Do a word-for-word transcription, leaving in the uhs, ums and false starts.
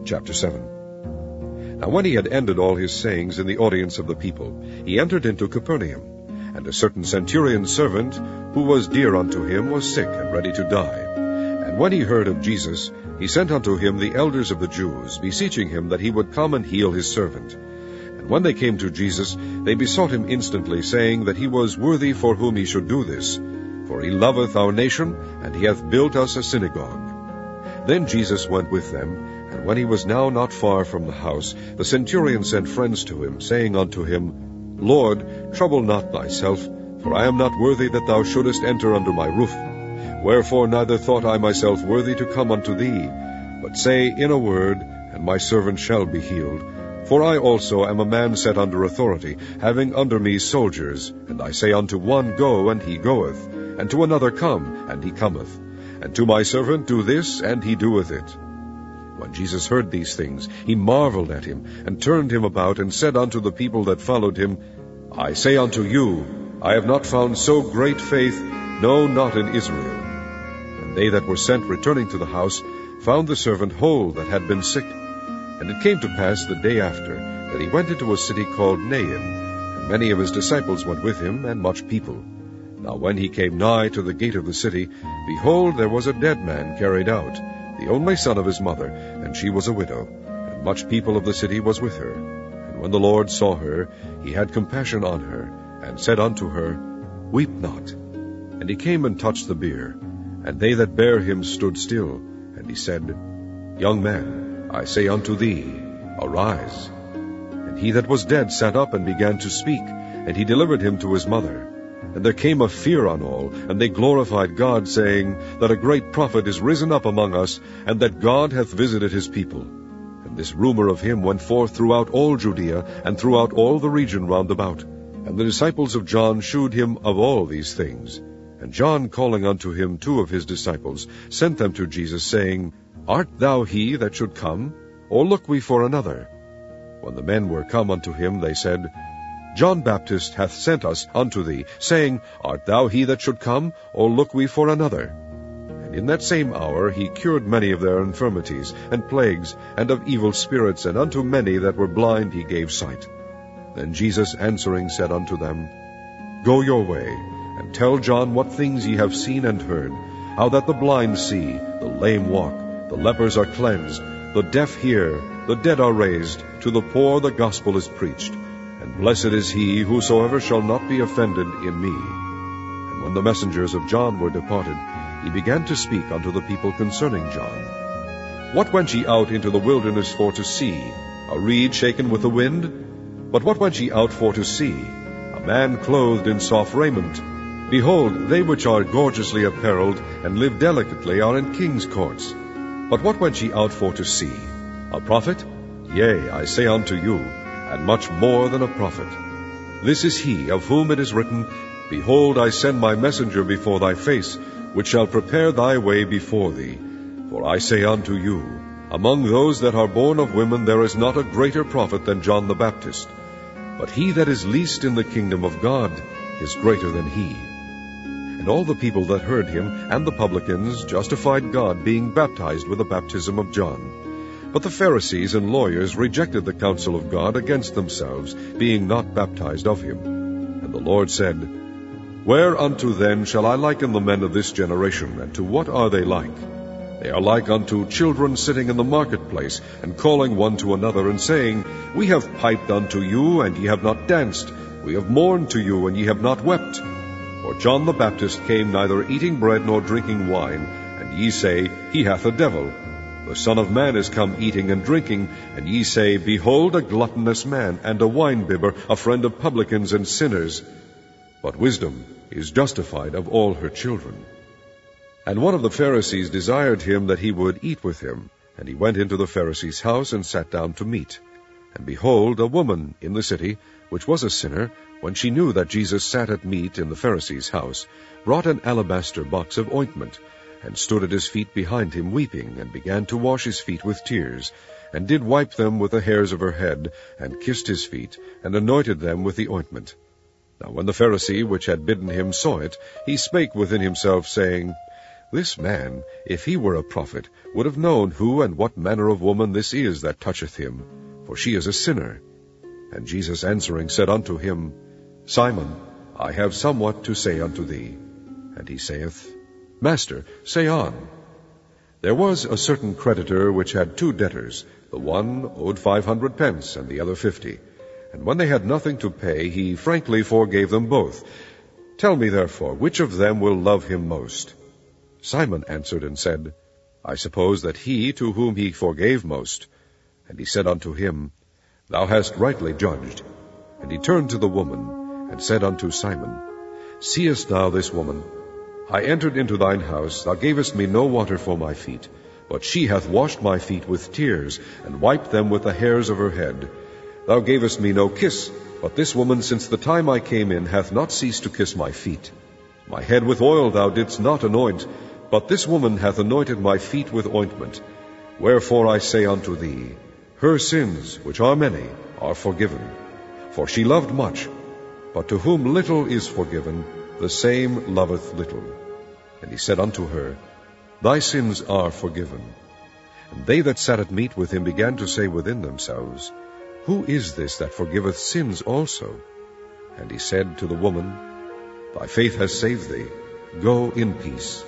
Chapter seven. Now when he had ended all his sayings in the audience of the people, he entered into Capernaum. And a certain centurion's servant, who was dear unto him, was sick and ready to die. And when he heard of Jesus, he sent unto him the elders of the Jews, beseeching him that he would come and heal his servant. And when they came to Jesus, they besought him instantly, saying that he was worthy for whom he should do this. For he loveth our nation, and he hath built us a synagogue. Then Jesus went with them, and when he was now not far from the house, the centurion sent friends to him, saying unto him, Lord, trouble not thyself, for I am not worthy that thou shouldest enter under my roof. Wherefore neither thought I myself worthy to come unto thee, but say in a word, and my servant shall be healed. For I also am a man set under authority, having under me soldiers, and I say unto one, Go, and he goeth, and to another, Come, and he cometh, and to my servant, Do this, and he doeth it. When Jesus heard these things, he marveled at him, and turned him about, and said unto the people that followed him, I say unto you, I have not found so great faith, no, not in Israel. And they that were sent, returning to the house, found the servant whole that had been sick. And it came to pass the day after, that he went into a city called Nain, and many of his disciples went with him, and much people. Now when he came nigh to the gate of the city, behold, there was a dead man carried out, the only son of his mother, and she was a widow, and much people of the city was with her. And when the Lord saw her, he had compassion on her, and said unto her, Weep not. And he came and touched the bier, and they that bare him stood still. And he said, Young man, I say unto thee, arise. And he that was dead sat up and began to speak, and he delivered him to his mother. And there came a fear on all, and they glorified God, saying, that a great prophet is risen up among us, and that God hath visited his people. And this rumor of him went forth throughout all Judea, and throughout all the region round about. And the disciples of John shewed him of all these things. And John, calling unto him two of his disciples, sent them to Jesus, saying, Art thou he that should come, or look we for another? When the men were come unto him, they said, John Baptist hath sent us unto thee, saying, Art thou he that should come, or look we for another? And in that same hour he cured many of their infirmities, and plagues, and of evil spirits, and unto many that were blind he gave sight. Then Jesus answering said unto them, Go your way, and tell John what things ye have seen and heard, how that the blind see, the lame walk, the lepers are cleansed, the deaf hear, the dead are raised, to the poor the gospel is preached. And blessed is he whosoever shall not be offended in me. And when the messengers of John were departed, he began to speak unto the people concerning John. What went ye out into the wilderness for to see? A reed shaken with the wind? But what went ye out for to see? A man clothed in soft raiment? Behold, they which are gorgeously apparelled, and live delicately, are in king's courts. But what went ye out for to see? A prophet? Yea, I say unto you, and much more than a prophet. This is he of whom it is written, Behold, I send my messenger before thy face, which shall prepare thy way before thee. For I say unto you, among those that are born of women there is not a greater prophet than John the Baptist. But he that is least in the kingdom of God is greater than he. And all the people that heard him, and the publicans, justified God, being baptized with the baptism of John. But the Pharisees and lawyers rejected the counsel of God against themselves, being not baptized of him. And the Lord said, Whereunto then shall I liken the men of this generation, and to what are they like? They are like unto children sitting in the marketplace, and calling one to another, and saying, We have piped unto you, and ye have not danced. We have mourned to you, and ye have not wept. For John the Baptist came neither eating bread nor drinking wine, and ye say, He hath a devil. The Son of Man is come eating and drinking, and ye say, Behold a gluttonous man, and a winebibber, a friend of publicans and sinners. But wisdom is justified of all her children. And one of the Pharisees desired him that he would eat with him. And he went into the Pharisee's house, and sat down to meat. And behold, a woman in the city, which was a sinner, when she knew that Jesus sat at meat in the Pharisee's house, brought an alabaster box of ointment, and stood at his feet behind him weeping, and began to wash his feet with tears, and did wipe them with the hairs of her head, and kissed his feet, and anointed them with the ointment. Now when the Pharisee which had bidden him saw it, he spake within himself, saying, This man, if he were a prophet, would have known who and what manner of woman this is that toucheth him, for she is a sinner. And Jesus answering said unto him, Simon, I have somewhat to say unto thee. And he saith, Master, say on. There was a certain creditor which had two debtors. The one owed five hundred pence, and the other fifty. And when they had nothing to pay, he frankly forgave them both. Tell me therefore, which of them will love him most? Simon answered and said, I suppose that he to whom he forgave most. And he said unto him, Thou hast rightly judged. And he turned to the woman, and said unto Simon, Seest thou this woman? I entered into thine house, thou gavest me no water for my feet, but she hath washed my feet with tears, and wiped them with the hairs of her head. Thou gavest me no kiss, but this woman since the time I came in hath not ceased to kiss my feet. My head with oil thou didst not anoint, but this woman hath anointed my feet with ointment. Wherefore I say unto thee, her sins, which are many, are forgiven. For she loved much, but to whom little is forgiven, the same loveth little. And he said unto her, Thy sins are forgiven. And they that sat at meat with him began to say within themselves, Who is this that forgiveth sins also? And he said to the woman, Thy faith has saved thee. Go in peace,